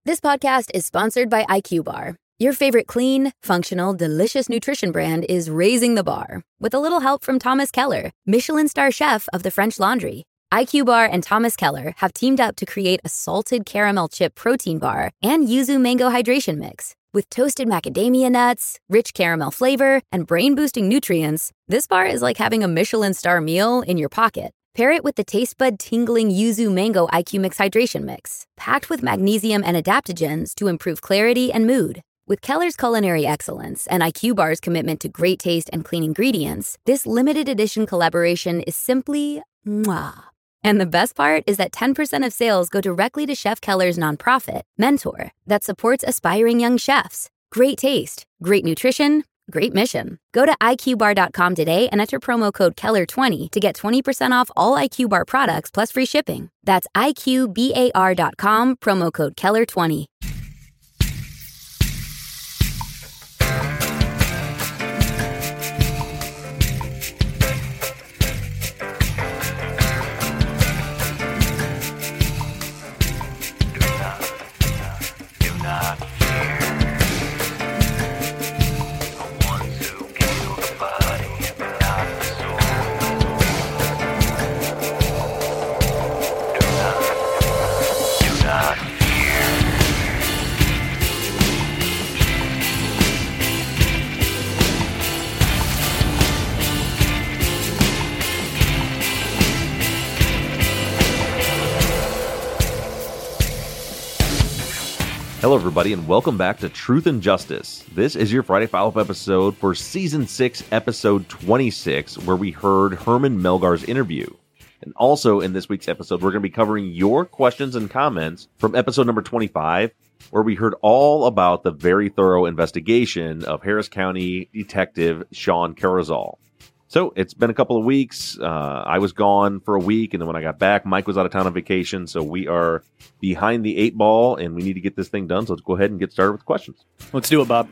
This podcast is sponsored by IQ Bar. Your favorite clean, functional, delicious nutrition brand is raising the bar with a little help from Thomas Keller, Michelin star chef of the French Laundry. IQ Bar and Thomas Keller have teamed up to create a salted caramel chip protein bar and yuzu mango hydration mix. With toasted macadamia nuts, rich caramel flavor, and brain-boosting nutrients, this bar is like having a Michelin star meal in your pocket. Pair it with the taste bud tingling yuzu mango IQ Mix hydration mix, packed with magnesium and adaptogens to improve clarity and mood. With Keller's culinary excellence and IQ Bar's commitment to great taste and clean ingredients, this limited edition collaboration is simply mwah. And the best part is that 10% of sales go directly to Chef Keller's nonprofit, Mentor, that supports aspiring young chefs. Great taste, great nutrition, great mission. Go to iqbar.com today and enter promo code Keller20 to get 20% off all IQ Bar products plus free shipping. That's iqbar.com, promo code Keller20. Hello, everybody, and welcome back to Truth and Justice. This is your Friday follow-up episode for Season 6, Episode 26, where we heard Herman Melgar's interview. And also in this week's episode, we're going to be covering your questions and comments from episode number 25, where we heard all about the very thorough investigation of Harris County Detective Sean Carrizal. So it's been a couple of weeks. I was gone for a week, and then when I got back, Mike was out of town on vacation. So we are behind the 8 ball, and we need to get this thing done. So let's go ahead and get started with questions. Let's do it, Bob.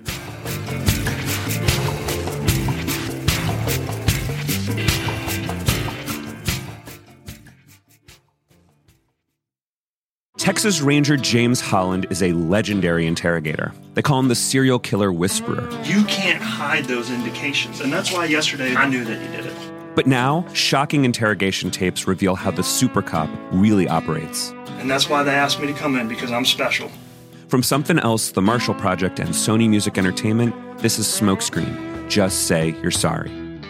Texas Ranger James Holland is a legendary interrogator. They call him the serial killer whisperer. You can't hide those indications, and that's why yesterday I knew that you did it. But now, shocking interrogation tapes reveal how the super cop really operates. And that's why they asked me to come in, because I'm special. From Something Else, The Marshall Project, and Sony Music Entertainment, this is Smokescreen. Just say you're sorry.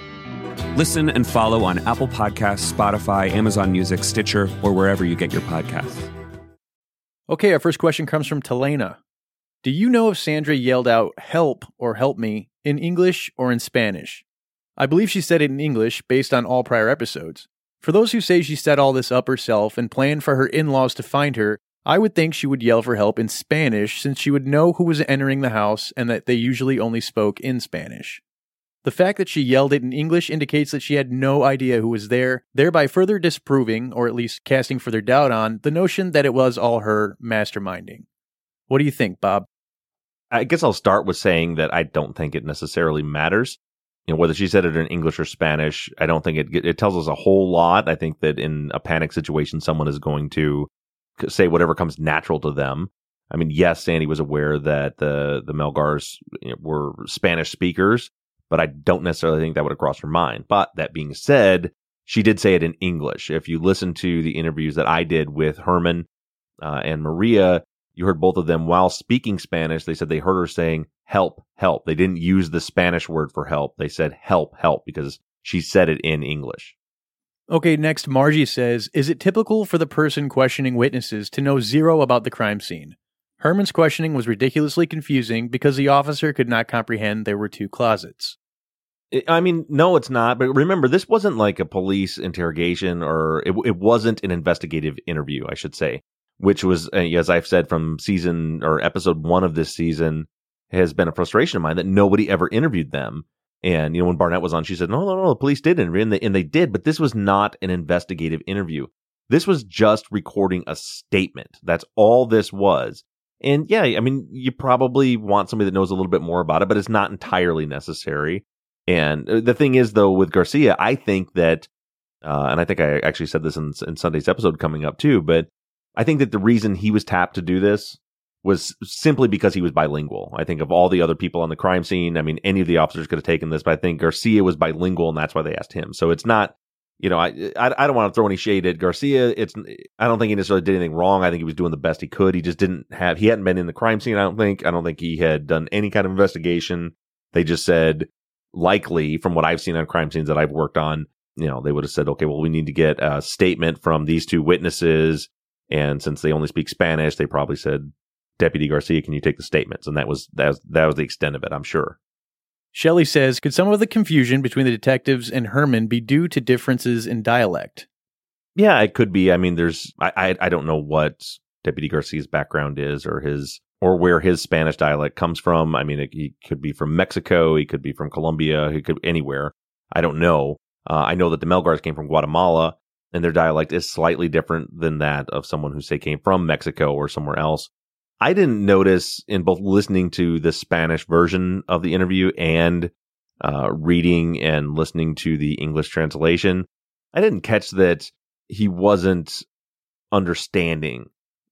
Listen and follow on Apple Podcasts, Spotify, Amazon Music, Stitcher, or wherever you get your podcasts. Okay, our first question comes from Telena. Do you know if Sandra yelled out help or help me in English or in Spanish? I believe she said it in English based on all prior episodes. For those who say she set all this up herself and planned for her in-laws to find her, I would think she would yell for help in Spanish since she would know who was entering the house and that they usually only spoke in Spanish. The fact that she yelled it in English indicates that she had no idea who was there, thereby further disproving, or at least casting further doubt on, the notion that it was all her masterminding. What do you think, Bob? I guess I'll start with saying that I don't think it necessarily matters. You know, whether she said it in English or Spanish, I don't think it tells us a whole lot. I think that in a panic situation, someone is going to say whatever comes natural to them. I mean, yes, Sandy was aware that the Melgars were Spanish speakers, but I don't necessarily think that would have crossed her mind. But that being said, she did say it in English. If you listen to the interviews that I did with Herman and Maria, you heard both of them while speaking Spanish. They said they heard her saying, help, help. They didn't use the Spanish word for help. They said help, help, because she said it in English. Okay, next, Margie says, is it typical for the person questioning witnesses to know zero about the crime scene? Herman's questioning was ridiculously confusing because the officer could not comprehend there were 2 closets. I mean, no, it's not. But remember, this wasn't like a police interrogation, or it wasn't an investigative interview, I should say, which was, as I've said from season or episode 1 of this season, has been a frustration of mine that nobody ever interviewed them. And, when Barnett was on, she said, no, the police did interview, and they did, but this was not an investigative interview. This was just recording a statement. That's all this was. And yeah, I mean, you probably want somebody that knows a little bit more about it, but it's not entirely necessary. And the thing is, though, with Garcia, I think that, and I think I actually said this in Sunday's episode coming up too, but I think that the reason he was tapped to do this was simply because he was bilingual. I think of all the other people on the crime scene, I mean, any of the officers could have taken this, but I think Garcia was bilingual, and that's why they asked him. So it's not, I don't want to throw any shade at Garcia. I don't think he necessarily did anything wrong. I think he was doing the best he could. He just he hadn't been in the crime scene, I don't think he had done any kind of investigation. They just said, likely, from what I've seen on crime scenes that I've worked on, they would have said, okay, well, we need to get a statement from these two witnesses. And since they only speak Spanish, they probably said, Deputy Garcia, can you take the statements? And that was the extent of it, I'm sure. Shelley says, could some of the confusion between the detectives and Herman be due to differences in dialect? Yeah, it could be. I mean, I don't know what Deputy Garcia's background is or where his Spanish dialect comes from. I mean, he could be from Mexico. He could be from Colombia. He could be anywhere. I don't know. I know that the Melgars came from Guatemala, and their dialect is slightly different than that of someone who, say, came from Mexico or somewhere else. I didn't notice in both listening to the Spanish version of the interview and reading and listening to the English translation, I didn't catch that he wasn't understanding.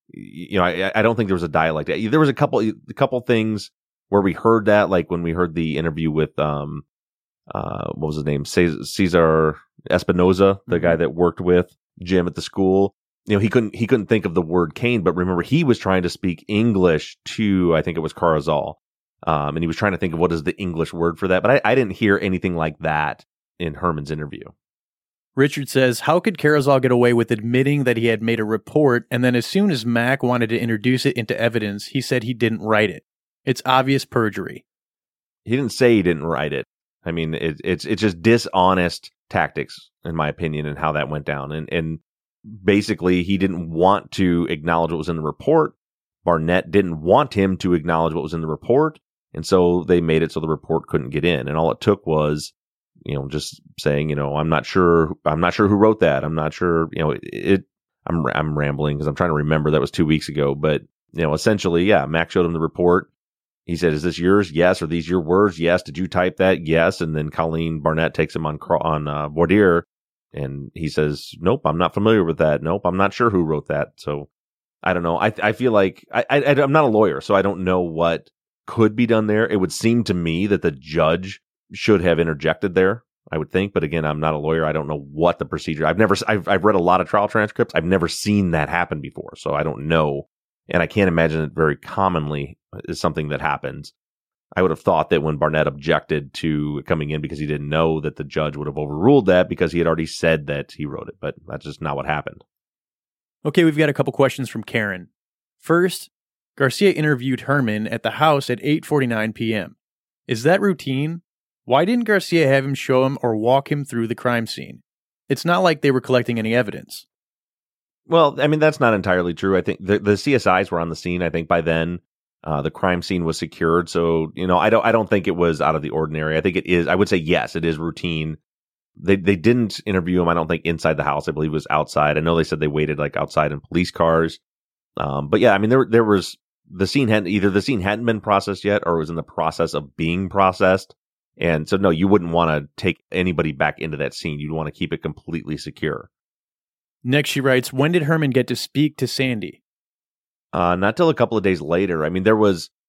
I don't think there was a dialect. There was a couple things where we heard that, like when we heard the interview with what was his name, Cesar Espinoza, the guy that worked with Jim at the school. He couldn't think of the word cane, but remember, he was trying to speak English to, I think it was Carrizal, and he was trying to think of what is the English word for that. But I didn't hear anything like that in Herman's interview. Richard says, how could Carrizal get away with admitting that he had made a report, and then as soon as Mac wanted to introduce it into evidence, he said he didn't write it? It's obvious perjury. He didn't say he didn't write it. I mean, it's just dishonest tactics, in my opinion, and how that went down. And basically, he didn't want to acknowledge what was in the report. Barnett didn't want him to acknowledge what was in the report. And so they made it so the report couldn't get in. And all it took was, just saying, I'm not sure who wrote that. I'm not sure, I'm rambling because I'm trying to remember. That was 2 weeks ago. But, essentially, yeah, Mac showed him the report. He said, is this yours? Yes. Are these your words? Yes. Did you type that? Yes. And then Colleen Barnett takes him on voir dire. And he says, nope, I'm not familiar with that. Nope, I'm not sure who wrote that. So I don't know. I feel like I'm not a lawyer, so I don't know what could be done there. It would seem to me that the judge should have interjected there, I would think. But again, I'm not a lawyer. I don't know what the procedure. I've read a lot of trial transcripts. I've never seen that happen before. So I don't know. And I can't imagine it very commonly is something that happens. I would have thought that when Barnett objected to coming in because he didn't know, that the judge would have overruled that because he had already said that he wrote it, but that's just not what happened. Okay, we've got a couple questions from Karen. First, Garcia interviewed Herman at the house at 8:49 p.m. Is that routine? Why didn't Garcia have him show him or walk him through the crime scene? It's not like they were collecting any evidence. Well, I mean, that's not entirely true. I think the CSIs were on the scene, I think, by then. The crime scene was secured, so I don't think it was out of the ordinary. I think it is. I would say yes, it is routine. They didn't interview him, I don't think, inside the house. I believe it was outside. I know they said they waited like outside in police cars. But yeah, I mean, there was the scene hadn't been processed yet, or it was in the process of being processed. And so no, you wouldn't want to take anybody back into that scene. You'd want to keep it completely secure. Next, she writes, when did Herman get to speak to Sandy? Not till a couple of days later. I mean, there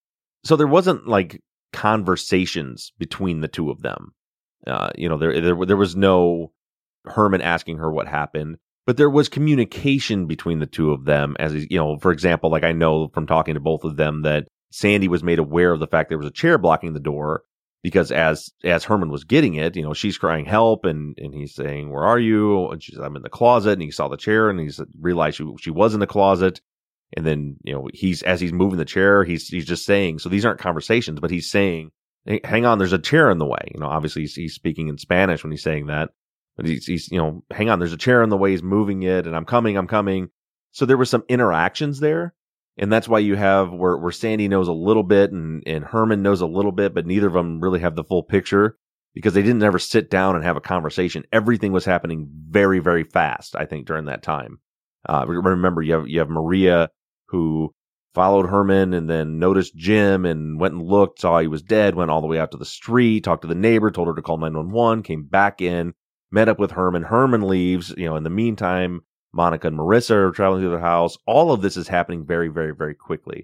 wasn't like conversations between the two of them. There was no Herman asking her what happened, but there was communication between the two of them. As for example, like I know from talking to both of them that Sandy was made aware of the fact there was a chair blocking the door because as Herman was getting it, she's crying help and he's saying, "Where are you?" And she says, "I'm in the closet." And he saw the chair and he realized she was in the closet. And then, as he's moving the chair, he's just saying, so these aren't conversations, but he's saying, hey, hang on, there's a chair in the way. Obviously he's speaking in Spanish when he's saying that, but he's hang on, there's a chair in the way, he's moving it, and I'm coming. So there were some interactions there. And that's why you have where Sandy knows a little bit and Herman knows a little bit, but neither of them really have the full picture because they didn't ever sit down and have a conversation. Everything was happening very, very fast, I think, during that time. Remember, you have Maria, who followed Herman and then noticed Jim and went and looked, saw he was dead, went all the way out to the street, talked to the neighbor, told her to call 911, came back in, met up with Herman. Herman leaves. In the meantime, Monica and Marissa are traveling through their house. All of this is happening very, very, very quickly.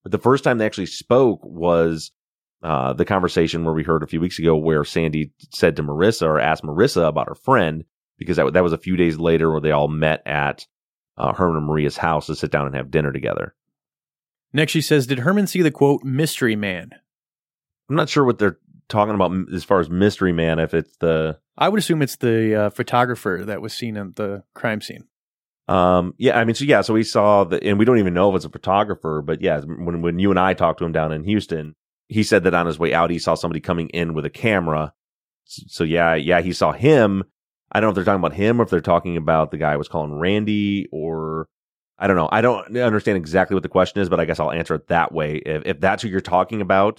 But the first time they actually spoke was the conversation where we heard a few weeks ago where Sandy said to Marissa, or asked Marissa about her friend, because that was a few days later where they all met at Herman and Maria's house to sit down and have dinner together. Next, she says, did Herman see the, quote, mystery man? I'm not sure what they're talking about as far as mystery man, if it's the... I would assume it's the photographer that was seen at the crime scene. So we saw and we don't even know if it's a photographer, but yeah, when you and I talked to him down in Houston, he said that on his way out, he saw somebody coming in with a camera. So yeah, he saw him. I don't know if they're talking about him or if they're talking about the guy I was calling Randy, or I don't know. I don't understand exactly what the question is, but I guess I'll answer it that way. If that's who you're talking about,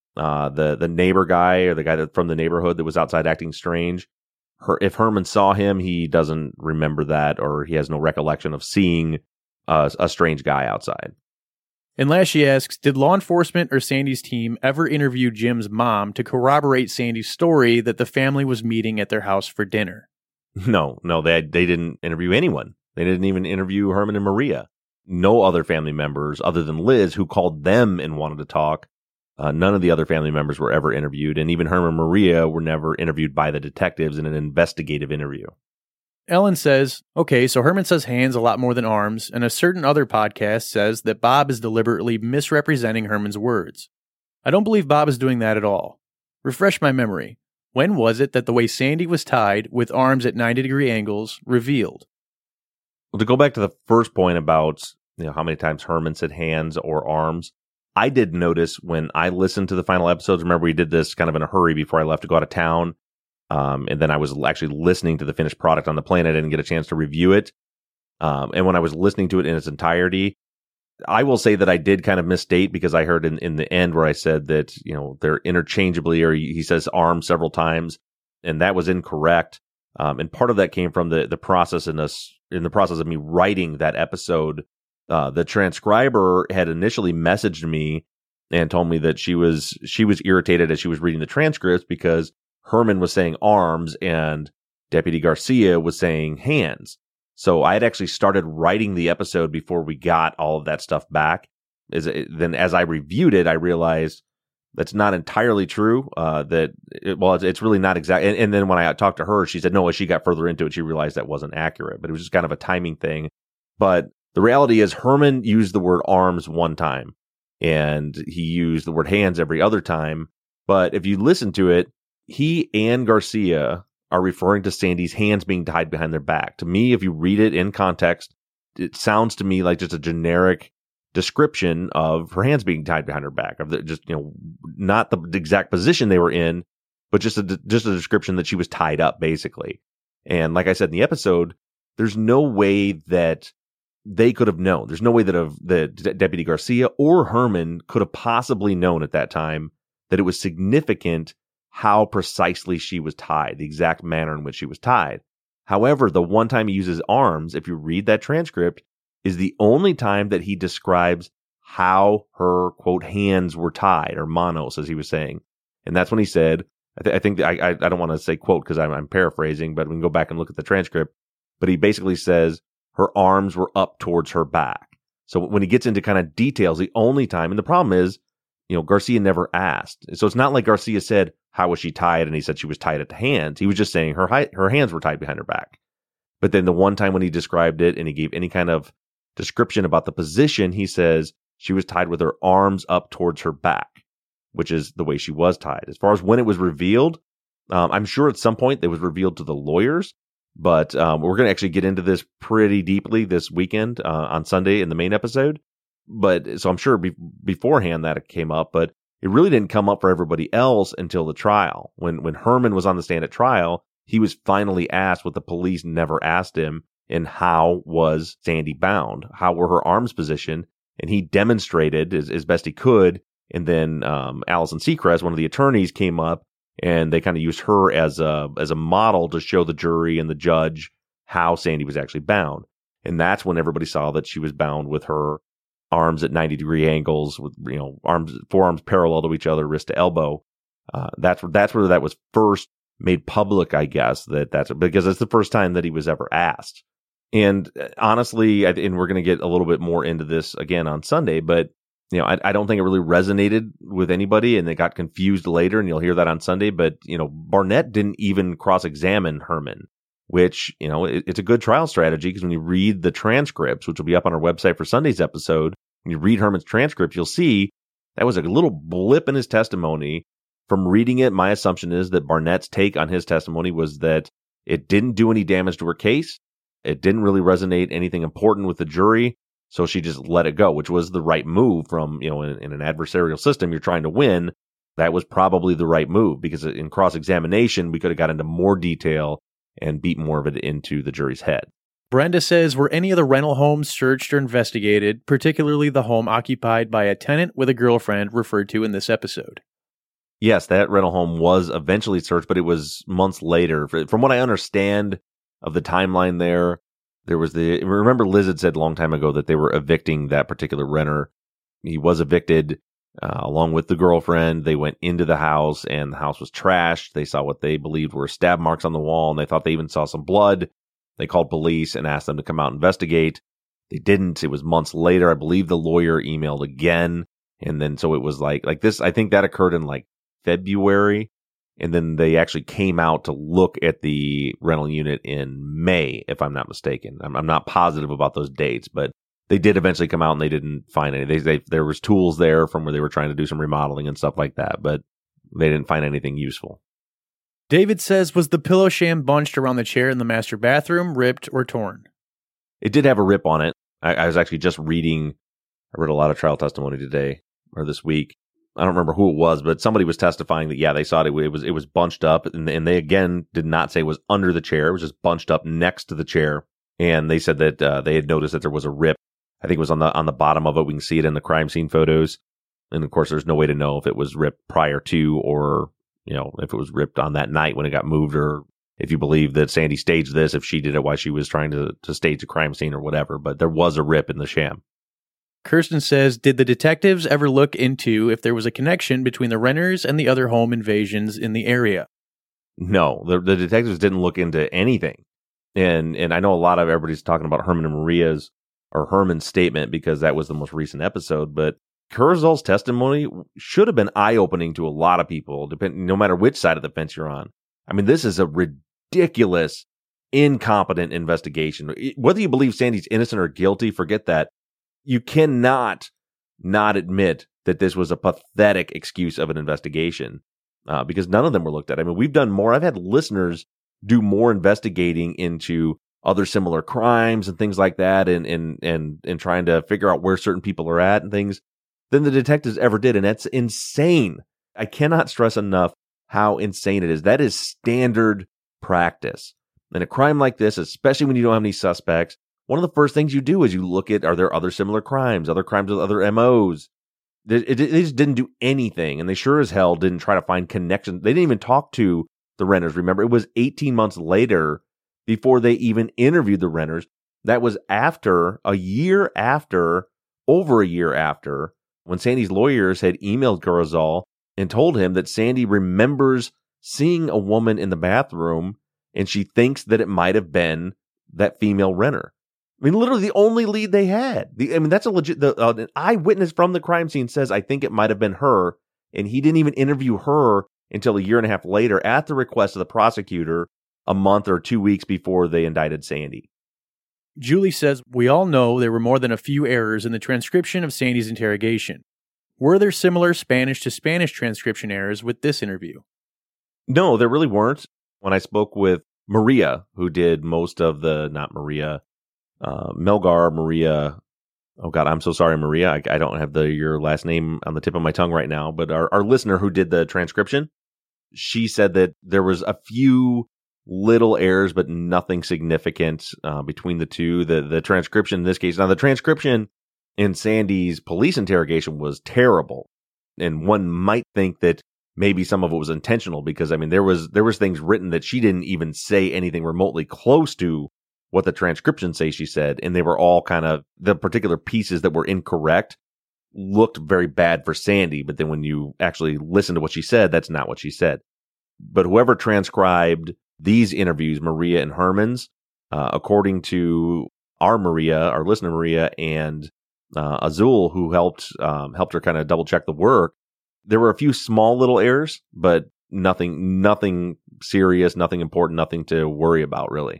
the neighbor guy or the guy from the neighborhood that was outside acting strange, if Herman saw him, he doesn't remember that, or he has no recollection of seeing a strange guy outside. And last, she asks, did law enforcement or Sandy's team ever interview Jim's mom to corroborate Sandy's story that the family was meeting at their house for dinner? No, they didn't interview anyone. They didn't even interview Herman and Maria. No other family members other than Liz, who called them and wanted to talk. None of the other family members were ever interviewed, and even Herman and Maria were never interviewed by the detectives in an investigative interview. Ellen says, okay, so Herman says hands a lot more than arms, and a certain other podcast says that Bob is deliberately misrepresenting Herman's words. I don't believe Bob is doing that at all. Refresh my memory. When was it that the way Sandy was tied, with arms at 90-degree angles, revealed? Well, to go back to the first point about how many times Herman said hands or arms, I did notice when I listened to the final episodes, remember we did this kind of in a hurry before I left to go out of town, and then I was actually listening to the finished product on the plane. I didn't get a chance to review it. And when I was listening to it in its entirety, I will say that I did kind of misstate, because I heard in the end where I said that, they're interchangeably, or he says arm several times, and that was incorrect. And part of that came from the process in the process of me writing that episode. The transcriber had initially messaged me and told me that she was irritated as she was reading the transcripts because Herman was saying arms and Deputy Garcia was saying hands. So I had actually started writing the episode before we got all of that stuff back. Then as I reviewed it, I realized that's not entirely true. It's really not exact. And then when I talked to her, she said, no, as she got further into it, she realized that wasn't accurate, but it was just kind of a timing thing. But the reality is Herman used the word arms one time and he used the word hands every other time. But if you listen to it, he and Garcia are referring to Sandy's hands being tied behind their back. To me, if you read it in context, it sounds to me like just a generic description of her hands being tied behind her back, of not the exact position they were in, but just a description that she was tied up, basically. And like I said in the episode, there's no way that they could have known. There's no way that Deputy Garcia or Herman could have possibly known at that time that it was significant how precisely she was tied, the exact manner in which she was tied. However, the one time he uses arms, if you read that transcript, is the only time that he describes how her, quote, hands were tied, or manos, as he was saying. And that's when he said, I think I don't want to say quote because I'm paraphrasing, but we can go back and look at the transcript. But he basically says her arms were up towards her back. So when he gets into kind of details, the only time, and the problem is, Garcia never asked. So it's not like Garcia said, how was she tied? And he said she was tied at the hands. He was just saying her hands were tied behind her back. But then the one time when he described it and he gave any kind of description about the position, he says she was tied with her arms up towards her back, which is the way she was tied. As far as when it was revealed, I'm sure at some point it was revealed to the lawyers, but we're going to actually get into this pretty deeply this weekend on Sunday in the main episode. But so I'm sure beforehand that it came up, but it really didn't come up for everybody else until the trial. When Herman was on the stand at trial, he was finally asked what the police never asked him, and how was Sandy bound? How were her arms positioned? And he demonstrated as best he could. And then Allison Seacrest, one of the attorneys, came up and they kind of used her as a model to show the jury and the judge how Sandy was actually bound. And that's when everybody saw that she was bound with her arms at 90-degree angles, with forearms parallel to each other, wrist to elbow. That's where that was first made public, I guess. That's because it's the first time that he was ever asked. And honestly, and we're going to get a little bit more into this again on Sunday, but I don't think it really resonated with anybody, and they got confused later, and you'll hear that on Sunday. But, Barnett didn't even cross-examine Herman, which, it's a good trial strategy, because when you read the transcripts, which will be up on our website for Sunday's episode, when you read Herman's transcript, you'll see that was a little blip in his testimony. From reading it, my assumption is that Barnett's take on his testimony was that it didn't do any damage to her case. It didn't really resonate anything important with the jury. So she just let it go, which was the right move from, in an adversarial system, you're trying to win. That was probably the right move, because in cross-examination, we could have got into more detail and beat more of it into the jury's head. Brenda says, were any of the rental homes searched or investigated, particularly the home occupied by a tenant with a girlfriend referred to in this episode? Yes, that rental home was eventually searched, but it was months later. From what I understand of the timeline there was remember Liz had said a long time ago that they were evicting that particular renter. He was evicted along with the girlfriend. They went into the house, and the house was trashed. They saw what they believed were stab marks on the wall, and they thought they even saw some blood. They called police and asked them to come out and investigate. They didn't. It was months later. I believe the lawyer emailed again. And then so it was like this. I think that occurred in February. And then they actually came out to look at the rental unit in May, if I'm not mistaken. I'm not positive about those dates, but they did eventually come out, and they didn't find any. There was tools there from where they were trying to do some remodeling and stuff like that, but they didn't find anything useful. David says, was the pillow sham bunched around the chair in the master bathroom, ripped or torn? It did have a rip on it. I was actually just read a lot of trial testimony today or this week. I don't remember who it was, but somebody was testifying that, they saw it was bunched up, and they again did not say it was under the chair. It was just bunched up next to the chair. And they said that they had noticed that there was a rip. I think it was on the bottom of it. We can see it in the crime scene photos. And of course, there's no way to know if it was ripped prior to, or, if it was ripped on that night when it got moved, or if you believe that Sandy staged this, if she did it while she was trying to stage a crime scene or whatever. But there was a rip in the sham. Kirsten says, did the detectives ever look into if there was a connection between the renters and the other home invasions in the area? No, the detectives didn't look into anything. And I know a lot of everybody's talking about Herman's statement, because that was the most recent episode, but Kurzweil's testimony should have been eye-opening to a lot of people, no matter which side of the fence you're on. I mean, this is a ridiculous, incompetent investigation. Whether you believe Sandy's innocent or guilty, forget that. You cannot not admit that this was a pathetic excuse of an investigation, because none of them were looked at. I mean, we've done more. I've had listeners do more investigating into other similar crimes and things like that, and trying to figure out where certain people are at and things, than the detectives ever did. And that's insane. I cannot stress enough how insane it is. That is standard practice. In a crime like this, especially when you don't have any suspects, one of the first things you do is you look at, are there other similar crimes, other crimes with other MOs? They just didn't do anything, and they sure as hell didn't try to find connections. They didn't even talk to the renters. Remember, it was 18 months later before they even interviewed the renters. That was over a year after, when Sandy's lawyers had emailed Kurzweil and told him that Sandy remembers seeing a woman in the bathroom, and she thinks that it might have been that female renter. I mean, literally the only lead they had. That's a legit. An eyewitness from the crime scene says, I think it might have been her. And he didn't even interview her until a year and a half later at the request of the prosecutor, a month or 2 weeks before they indicted Sandy. Julie says, we all know there were more than a few errors in the transcription of Sandy's interrogation. Were there similar Spanish to Spanish transcription errors with this interview? No, there really weren't. When I spoke with Maria, who did most of Melgar, Maria. Oh God, I'm so sorry, Maria. I don't have your last name on the tip of my tongue right now, but our listener who did the transcription, she said that there was a few little errors, but nothing significant between the two. The transcription in this case, now the transcription in Sandy's police interrogation was terrible, and one might think that maybe some of it was intentional, because there was things written that she didn't even say anything remotely close to what the transcription say she said, and they were all kind of, the particular pieces that were incorrect looked very bad for Sandy, but then when you actually listen to what she said, that's not what she said. But whoever transcribed these interviews, Maria and Herman's, according to our listener Maria, and Azul, who helped her kind of double check the work. There were a few small little errors, but nothing serious, nothing important, nothing to worry about, really.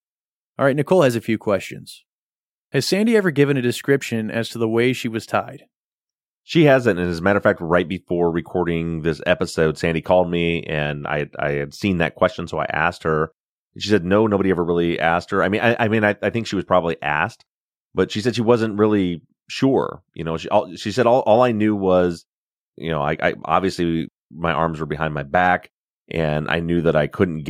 All right, Nicole has a few questions. Has Sandy ever given a description as to the way she was tied? She hasn't, and as a matter of fact, right before recording this episode, Sandy called me, and I had seen that question, so I asked her. She said, no, nobody ever really asked her. I think she was probably asked, but she said she wasn't really sure. She said, all I knew was, I obviously my arms were behind my back, and I knew that I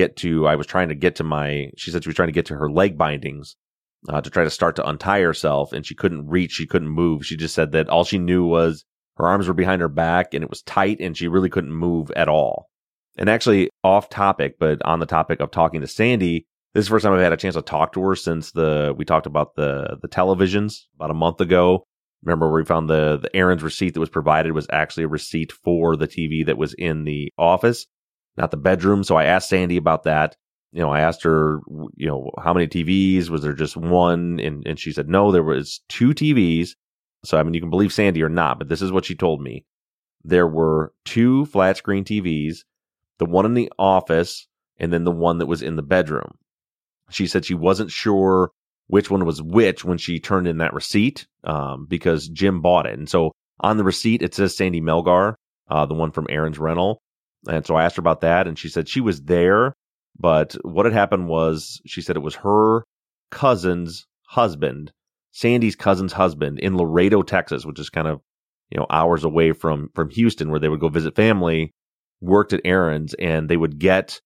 was trying to get to she said she was trying to get to her leg bindings to try to start to untie herself, and she couldn't reach, she couldn't move. She just said that all she knew was her arms were behind her back, and it was tight, and she really couldn't move at all. And actually, off topic, but on the topic of talking to Sandy, this is the first time I've had a chance to talk to her since we talked about the televisions about a month ago. Remember where we found the Aaron's receipt that was provided was actually a receipt for the TV that was in the office, not the bedroom. So I asked Sandy about that. I asked her, how many TVs? Was there just one? And she said, no, there was 2 TVs. So, you can believe Sandy or not, but this is what she told me. There were 2 flat screen TVs, the one in the office, and then the one that was in the bedroom. She said she wasn't sure which one was which when she turned in that receipt, because Jim bought it. And so on the receipt, it says Sandy Melgar, the one from Aaron's rental. And so I asked her about that, and she said she was there, but what had happened was, she said it was her cousin's husband, Sandy's cousin's husband in Laredo, Texas, which is kind of, hours away from Houston, where they would go visit family, worked at Aaron's, and they would get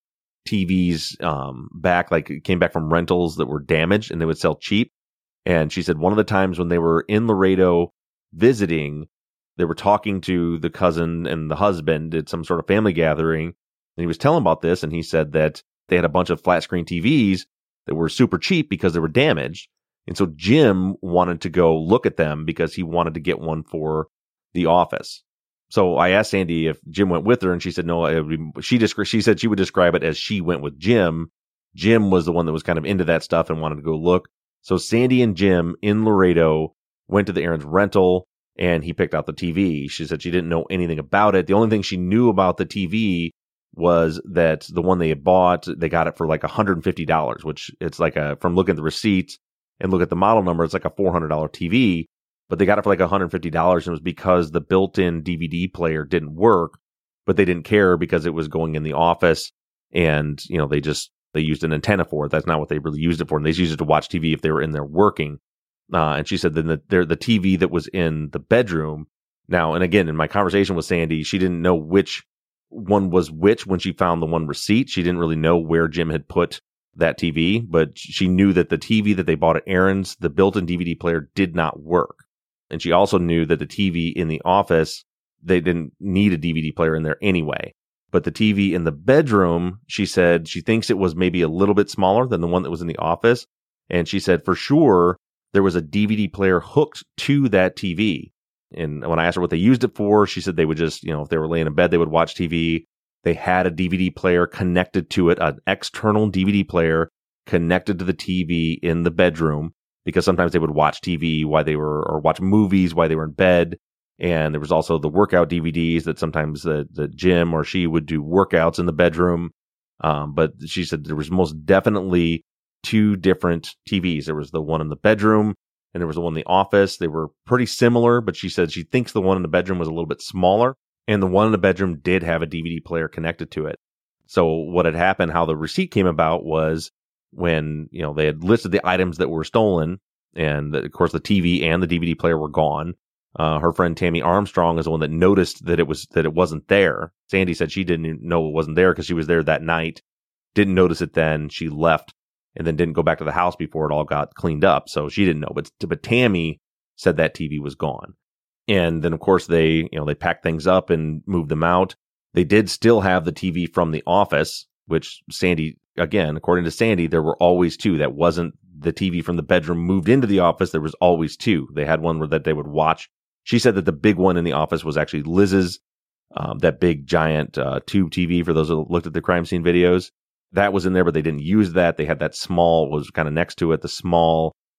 TVs back, like it came back from rentals that were damaged, and they would sell cheap. And she said one of the times when they were in Laredo visiting, they were talking to the cousin and the husband at some sort of family gathering, and he was telling about this, and he said that they had a bunch of flat screen TVs that were super cheap because they were damaged. And so Jim wanted to go look at them because he wanted to get one for the office. So I asked Sandy if Jim went with her, and she said no. She said she would describe it as she went with Jim. Jim was the one that was kind of into that stuff and wanted to go look. So Sandy and Jim in Laredo went to the Aaron's rental, and he picked out the TV. She said she didn't know anything about it. The only thing she knew about the TV was that the one they had bought, they got it for like $150, which it's like from looking at the receipts and look at the model number, it's like a $400 TV. But they got it for like $150, and it was because the built-in DVD player didn't work, but they didn't care because it was going in the office, and they used an antenna for it. That's not what they really used it for. And they used it to watch TV if they were in there working. And she said then the TV that was in the bedroom. Now, and again, in my conversation with Sandy, she didn't know which one was which when she found the one receipt. She didn't really know where Jim had put that TV, but she knew that the TV that they bought at Aaron's, the built-in DVD player, did not work. And she also knew that the TV in the office, they didn't need a DVD player in there anyway. But the TV in the bedroom, she said she thinks it was maybe a little bit smaller than the one that was in the office. And she said for sure there was a DVD player hooked to that TV. And when I asked her what they used it for, she said they would just, if they were laying in bed, they would watch TV. They had a DVD player connected to it, an external DVD player connected to the TV in the bedroom, because sometimes they would watch TV or watch movies while they were in bed. And there was also the workout DVDs that sometimes the Jim or she would do workouts in the bedroom. But she said there was most definitely 2 different TVs. There was the one in the bedroom, and there was the one in the office. They were pretty similar, but she said she thinks the one in the bedroom was a little bit smaller, and the one in the bedroom did have a DVD player connected to it. So what had happened, how the receipt came about, was when they had listed the items that were stolen, and of course the TV and the DVD player were gone. Her friend Tammy Armstrong is the one that noticed that it wasn't there. Sandy said she didn't know it wasn't there because she was there that night, didn't notice it then. She left and then didn't go back to the house before it all got cleaned up, so she didn't know. But Tammy said that TV was gone. And then of course they packed things up and moved them out. They did still have the TV from the office, which Sandy, again, according to Sandy, there were always 2. That wasn't the TV from the bedroom moved into the office. There was always 2. They had one that they would watch. She said that the big one in the office was actually Liz's, that big giant tube TV for those who looked at the crime scene videos. That was in there, but they didn't use that. They had that small, was kind of next to it, the small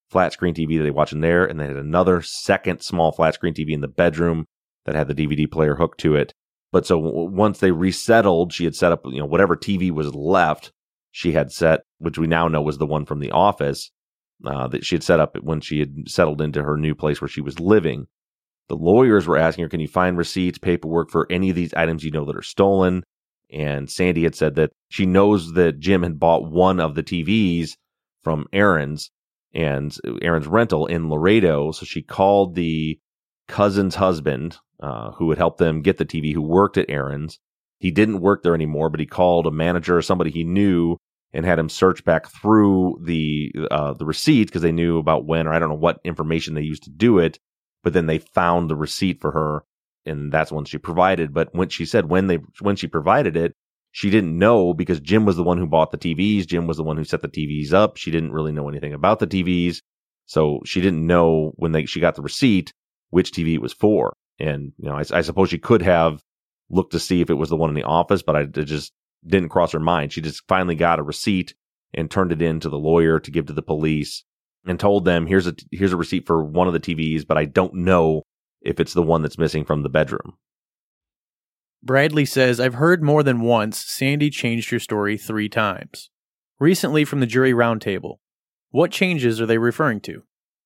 flat screen TV that they watched in there, and they had another second small flat screen TV in the bedroom that had the DVD player hooked to it. But so once they resettled, she had set up, whatever TV was left, she had set, which we now know was the one from the office, that she had set up when she had settled into her new place where she was living. The lawyers were asking her, can you find receipts, paperwork for any of these items you know that are stolen? And Sandy had said that she knows that Jim had bought one of the TVs from Aaron's rental in Laredo. So she called the cousin's husband, who would help them get the TV, who worked at Aaron's. He didn't work there anymore, but he called a manager or somebody he knew and had him search back through the receipts because they knew about when, or I don't know what information they used to do it. But then they found the receipt for her, and that's when she provided. But when she said when she provided it, she didn't know because Jim was the one who bought the TVs. Jim was the one who set the TVs up. She didn't really know anything about the TVs. So she didn't know when she got the receipt which TV it was for. And, I suppose she could have looked to see if it was the one in the office, but it just didn't cross her mind. She just finally got a receipt and turned it in to the lawyer to give to the police and told them, here's a receipt for one of the TVs, but I don't know if it's the one that's missing from the bedroom. Bradley says, I've heard more than once Sandy changed her story 3 times. Recently from the jury roundtable. What changes are they referring to?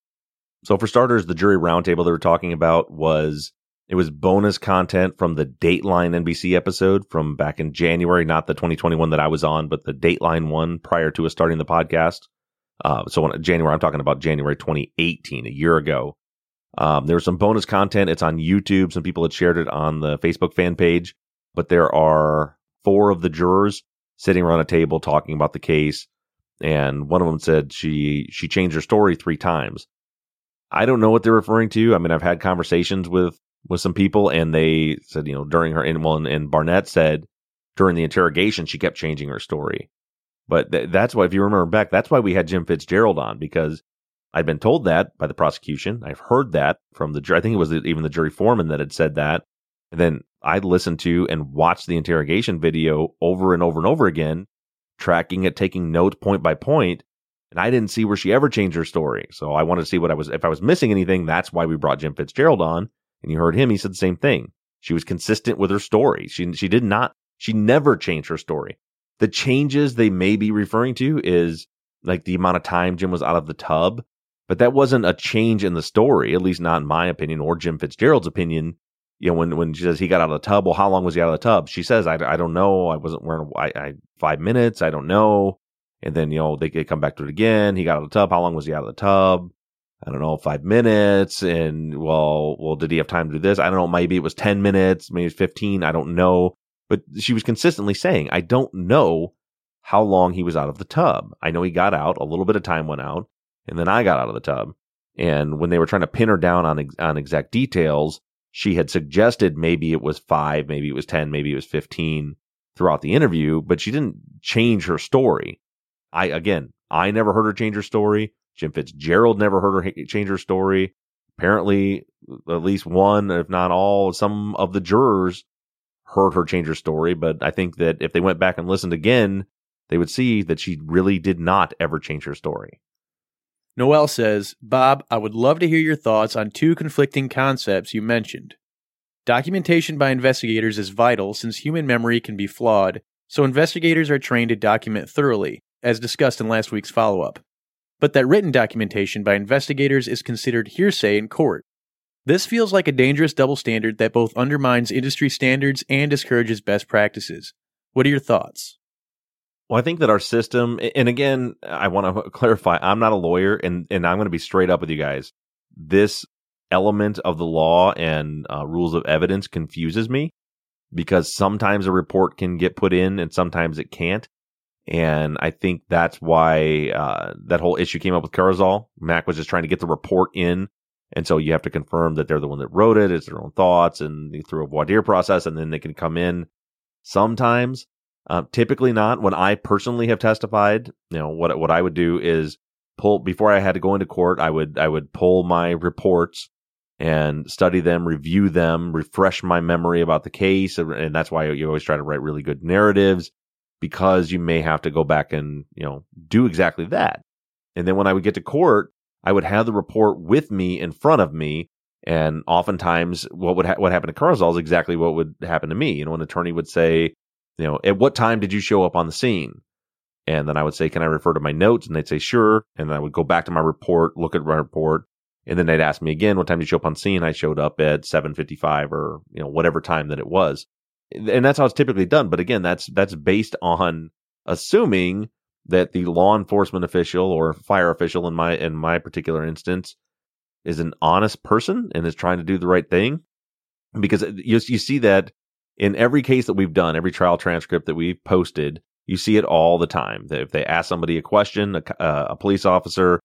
So for starters, the jury roundtable they were talking about was bonus content from the Dateline NBC episode from back in January, not the 2021 that I was on, but the Dateline one prior to us starting the podcast. So in January, I'm talking about January 2018, a year ago. There was some bonus content. It's on YouTube. Some people had shared it on the Facebook fan page, but there are 4 of the jurors sitting around a table talking about the case. And one of them said she changed her story 3 times. I don't know what they're referring to. I mean, I've had conversations with some people and they said, during her, and Barnett said during the interrogation, she kept changing her story. But that's why, if you remember back, that's why we had Jim Fitzgerald on, because I'd been told that by the prosecution. I've heard that from I think it was even the jury foreman that had said that. And then I listened to and watched the interrogation video over and over and over again, tracking it, taking notes point by point. And I didn't see where she ever changed her story. So I wanted to see if I was missing anything. That's why we brought Jim Fitzgerald on. And you heard him. He said the same thing. She was consistent with her story. She never changed her story. The changes they may be referring to is like the amount of time Jim was out of the tub, but that wasn't a change in the story, at least not in my opinion or Jim Fitzgerald's opinion. When she says he got out of the tub, well, how long was he out of the tub? She says, I don't know. I wasn't wearing 5 minutes. I don't know. And then, they come back to it again. He got out of the tub. How long was he out of the tub? I don't know, 5 minutes. And well, did he have time to do this? I don't know. Maybe it was 10 minutes, maybe 15. I don't know. But she was consistently saying, I don't know how long he was out of the tub. I know he got out, a little bit of time went out, and then I got out of the tub. And when they were trying to pin her down on exact details, she had suggested maybe it was 5, maybe it was 10, maybe it was 15 throughout the interview, but she didn't change her story. I never heard her change her story. Jim Fitzgerald never heard her change her story. Apparently, at least one, if not all, some of the jurors heard her change her story, but I think that if they went back and listened again, they would see that she really did not ever change her story. Noel says, Bob, I would love to hear your thoughts on 2 conflicting concepts you mentioned. Documentation by investigators is vital since human memory can be flawed, so investigators are trained to document thoroughly, as discussed in last week's follow-up. But that written documentation by investigators is considered hearsay in court. This feels like a dangerous double standard that both undermines industry standards and discourages best practices. What are your thoughts? Well, I think that our system, and again, I want to clarify, I'm not a lawyer, and I'm going to be straight up with you guys. This element of the law and rules of evidence confuses me because sometimes a report can get put in and sometimes it can't. And I think that's why that whole issue came up with Carazal. Mac was just trying to get the report in. And so you have to confirm that they're the one that wrote it. It's their own thoughts and through a voir dire process, and then they can come in. Sometimes, typically not. When I personally have testified, what I would do is pull, before I had to go into court, I would pull my reports and study them, review them, refresh my memory about the case. And that's why you always try to write really good narratives, because you may have to go back and, do exactly that. And then when I would get to court, I would have the report with me in front of me. And oftentimes what happened to Carzal is exactly what would happen to me. You know, an attorney would say, you know, at what time did you show up on the scene? And then I would say, can I refer to my notes? And they'd say, sure. And then I would go back to my report, look at my report. And then they'd ask me again, what time did you show up on scene? I showed up at 7:55 or, you know, whatever time that it was. And that's how it's typically done. But again, that's based on assuming that the law enforcement official or fire official in my particular instance is an honest person and is trying to do the right thing. Because you see that in every case that we've done, every trial transcript that we've posted, you see it all the time. That if they ask somebody a question, a police officer,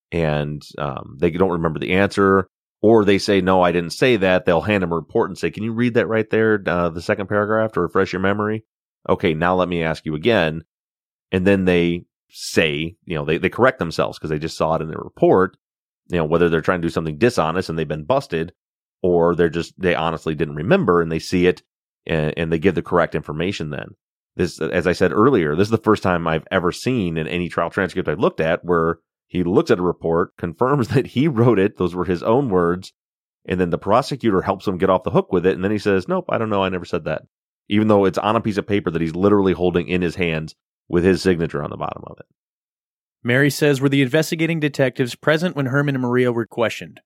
and they don't remember the answer, or they say, no, I didn't say that, they'll hand them a report and say, can you read that right there, the second paragraph, to refresh your memory? Okay, now let me ask you again. And then they say, you know, they correct themselves because they just saw it in their report. You know, whether they're trying to do something dishonest and they've been busted, or they honestly didn't remember and they see it and they give the correct information then. This, as I said earlier, this is the first time I've ever seen in any trial transcript I've looked at where he looks at a report, confirms that he wrote it, those were his own words, and then the prosecutor helps him get off the hook with it, and then he says, nope, I don't know, I never said that. Even though it's on a piece of paper that he's literally holding in his hands with his signature on the bottom of it. Mary says, were the investigating detectives present when Herman and Maria were questioned?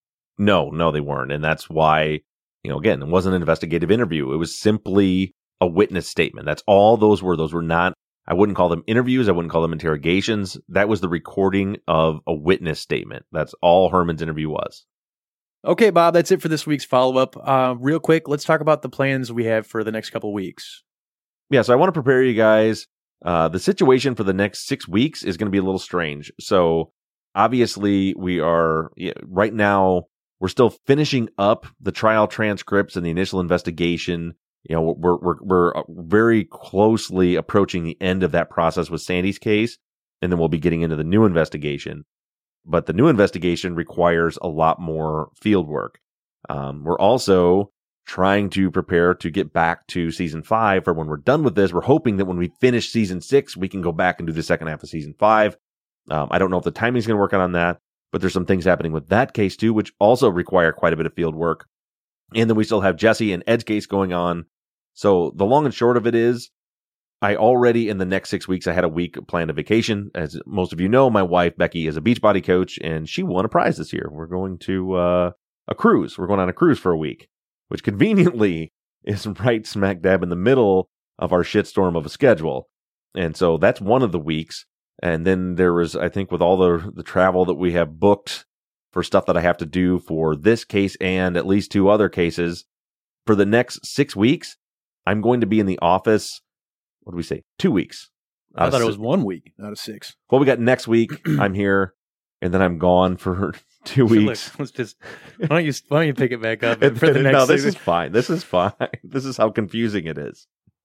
No, they weren't. And that's why, you know, again, it wasn't an investigative interview. It was simply a witness statement. That's all those were. Those were not, I wouldn't call them interviews. I wouldn't call them interrogations. That was the recording of a witness statement. That's all Herman's interview was. Okay, Bob, that's it for this week's follow-up. Real quick, let's talk about the plans we have for the next couple weeks. Yeah, so I want to prepare you guys. The situation for the next 6 weeks is going to be a little strange. So obviously we are, right now, we're still finishing up the trial transcripts and the initial investigation. You know, we're very closely approaching the end of that process with Sandy's case, and then we'll be getting into the new investigation. But the new investigation requires a lot more field work. We're also trying to prepare to get back to season 5 for when we're done with this. We're hoping that when we finish season 6, we can go back and do the second half of season 5. I don't know if the timing is going to work out on that, but there's some things happening with that case too, which also require quite a bit of field work. And then we still have Jesse and Ed's case going on. So the long and short of it is, I already, in the next 6 weeks, I had a week planned a vacation. As most of you know, my wife, Becky, is a Beachbody coach, and she won a prize this year. We're going to a cruise. We're going on a cruise for a week, which conveniently is right smack dab in the middle of our shitstorm of a schedule. And so that's one of the weeks. And then there was, I think, with all the travel that we have booked for stuff that I have to do for this case and at least 2 other cases, for the next 6 weeks, I'm going to be in the office. What do we say? 2 weeks. I thought it was 1 week out of 6. Well, we got next week. I'm here, and then I'm gone for 2 weeks. Let's just why don't you pick it back up for the next? No, this is fine. This is fine. This is how confusing it is.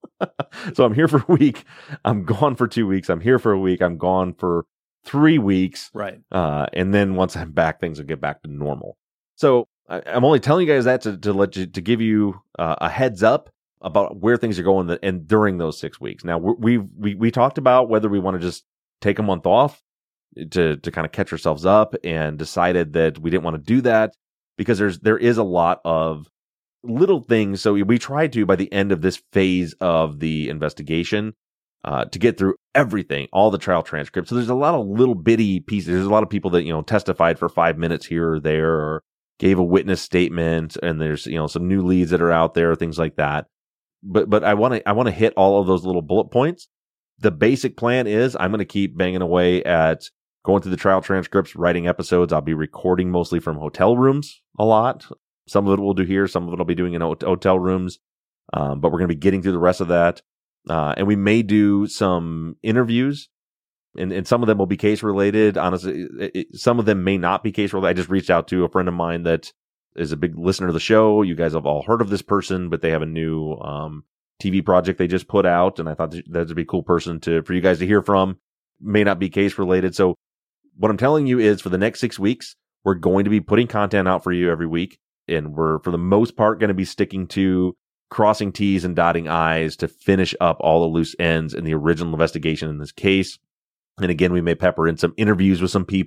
So I'm here for a week. I'm gone for 2 weeks. I'm here for a week. I'm gone for 3 weeks. Right. And then once I'm back, things will get back to normal. So I'm only telling you guys that to give you a heads up about where things are going and during those 6 weeks. Now we talked about whether we want to just take a month off to kind of catch ourselves up, and decided that we didn't want to do that because there is a lot of little things. So we tried to, by the end of this phase of the investigation, to get through everything, all the trial transcripts. So there's a lot of little bitty pieces. There's a lot of people that, testified for 5 minutes here or there, or gave a witness statement, and there's, some new leads that are out there, things like that. But I want to hit all of those little bullet points. The basic plan is I'm going to keep banging away at going through the trial transcripts, writing episodes. I'll be recording mostly from hotel rooms a lot. Some of it we'll do here. Some of it I'll be doing in hotel rooms. But we're going to be getting through the rest of that. And we may do some interviews, and some of them will be case related. Honestly, some of them may not be case related. I just reached out to a friend of mine that is a big listener of the show. You guys have all heard of this person, but they have a new TV project they just put out, and I thought that'd be a cool person for you guys to hear from. May not be case related. So what I'm telling you is, for the next 6 weeks, we're going to be putting content out for you every week, and we're, for the most part, going to be sticking to crossing T's and dotting I's to finish up all the loose ends in the original investigation in this case. And again, we may pepper in some interviews with some people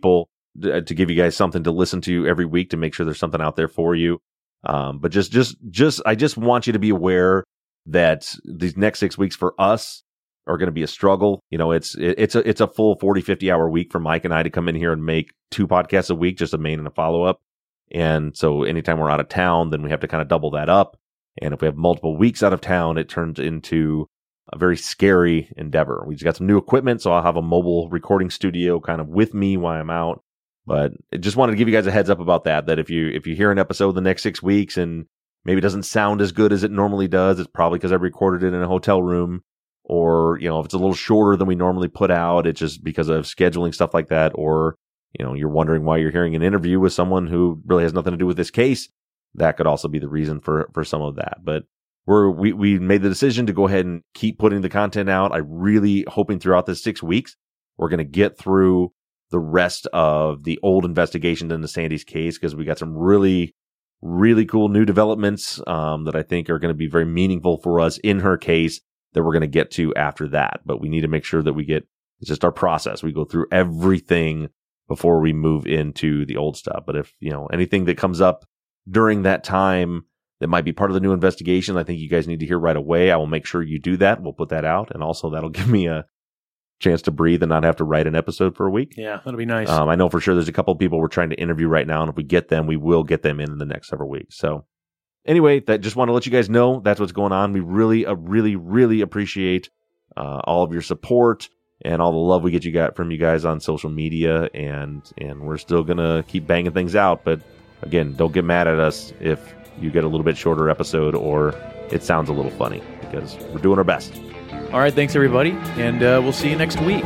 to give you guys something to listen to every week to make sure there's something out there for you. But I just want you to be aware that these next 6 weeks for us are going to be a struggle. You know, it's a full 40, 50 hour week for Mike and I to come in here and make 2 podcasts a week, just a main and a follow up. And so anytime we're out of town, then we have to kind of double that up. And if we have multiple weeks out of town, it turns into a very scary endeavor. We just got some new equipment, so I'll have a mobile recording studio kind of with me while I'm out. But I just wanted to give you guys a heads up about that if you hear an episode the next 6 weeks and maybe it doesn't sound as good as it normally does, it's probably because I recorded it in a hotel room. Or, you know, if it's a little shorter than we normally put out, it's just because of scheduling, stuff like that. Or, you know, you're wondering why you're hearing an interview with someone who really has nothing to do with this case. That could also be the reason for some of that. But we made the decision to go ahead and keep putting the content out. I really hoping throughout this 6 weeks, we're going to get through the rest of the old investigation into Sandy's case, because we got some really, really cool new developments that I think are going to be very meaningful for us in her case that we're going to get to after that. But we need to make sure that it's just our process. We go through everything before we move into the old stuff. But if, you know, anything that comes up during that time that might be part of the new investigation, I think you guys need to hear right away. I will make sure you do that. We'll put that out. And also that'll give me a chance to breathe and not have to write an episode for a week. Yeah, that'll be nice. I know for sure there's a couple of people we're trying to interview right now. And if we get them, we will get them in the next several weeks. So anyway, that just want to let you guys know that's what's going on. We really, really, really appreciate all of your support and all the love we get from you guys on social media. And we're still going to keep banging things out. But again, don't get mad at us if you get a little bit shorter episode or it sounds a little funny, because we're doing our best. All right, thanks everybody, and we'll see you next week.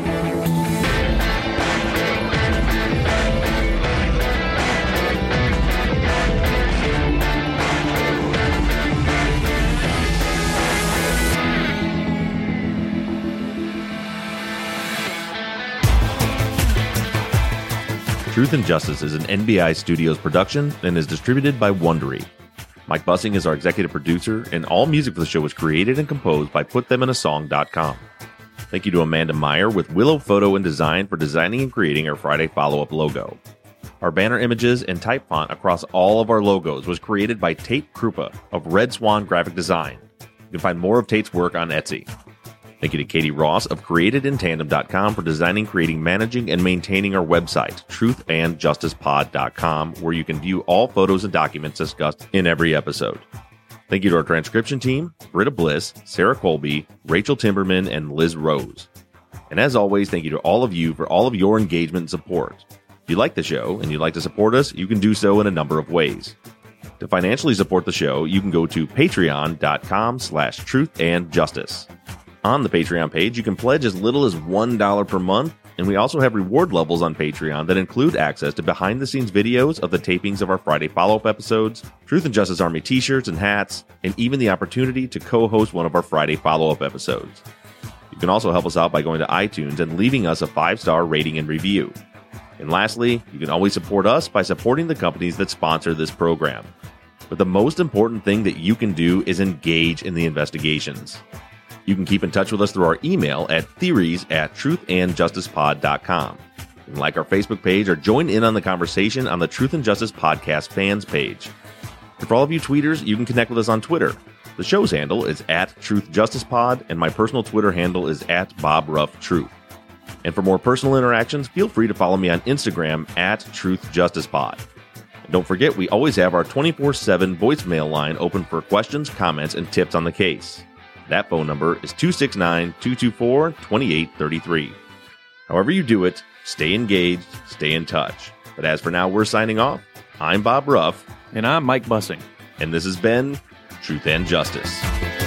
Truth and Justice is an NBI Studios production and is distributed by Wondery. Mike Bussing is our executive producer, and all music for the show was created and composed by PutThemInASong.com. Thank you to Amanda Meyer with Willow Photo and Design for designing and creating our Friday follow-up logo. Our banner images and type font across all of our logos was created by Tate Krupa of Red Swan Graphic Design. You can find more of Tate's work on Etsy. Thank you to Katie Ross of CreatedInTandem.com for designing, creating, managing, and maintaining our website, TruthAndJusticePod.com, where you can view all photos and documents discussed in every episode. Thank you to our transcription team, Britta Bliss, Sarah Colby, Rachel Timberman, and Liz Rose. And as always, thank you to all of you for all of your engagement and support. If you like the show and you'd like to support us, you can do so in a number of ways. To financially support the show, you can go to patreon.com/truthandjustice. On the Patreon page, you can pledge as little as $1 per month, and we also have reward levels on Patreon that include access to behind-the-scenes videos of the tapings of our Friday follow-up episodes, Truth and Justice Army t-shirts and hats, and even the opportunity to co-host one of our Friday follow-up episodes. You can also help us out by going to iTunes and leaving us a 5-star rating and review. And lastly, you can always support us by supporting the companies that sponsor this program. But the most important thing that you can do is engage in the investigations. You can keep in touch with us through our email at theories@truthandjusticepod.com. You can like our Facebook page or join in on the conversation on the Truth and Justice Podcast fans page. And for all of you tweeters, you can connect with us on Twitter. The show's handle is @TruthJusticePod, and my personal Twitter handle is @BobRuffTruth. And for more personal interactions, feel free to follow me on Instagram @TruthJusticePod. And don't forget, we always have our 24/7 voicemail line open for questions, comments, and tips on the case. That phone number is 269-224-2833. However you do it, stay engaged, stay in touch. But as for now, we're signing off. I'm Bob Ruff. And I'm Mike Bussing. And this has been Truth and Justice.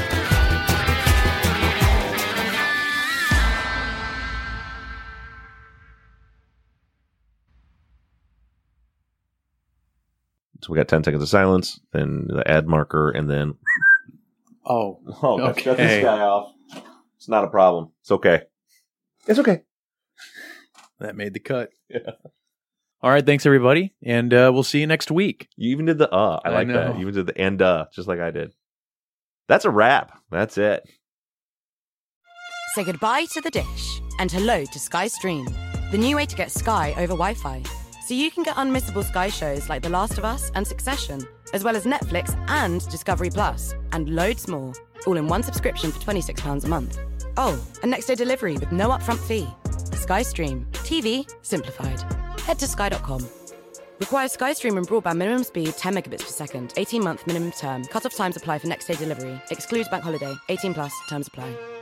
So we got 10 seconds of silence, then the ad marker, and then... Oh, okay. Got this guy off. It's not a problem. It's okay. It's okay. That made the cut. Yeah. All right, thanks everybody, and we'll see you next week. You even did the I like that. You even did the and just like I did. That's a wrap. That's it. Say goodbye to the dish and hello to Sky Stream. the new way to get Sky over Wi-Fi. So you can get unmissable Sky shows like The Last of Us and Succession, as well as Netflix and Discovery Plus, and loads more, all in one subscription for £26 a month. Oh, and next day delivery with no upfront fee. Sky Stream. TV simplified. Head to sky.com. Requires SkyStream and broadband minimum speed 10 megabits per second. 18-month minimum term. Cut-off times apply for next day delivery. Excludes bank holiday. 18 plus. Terms apply.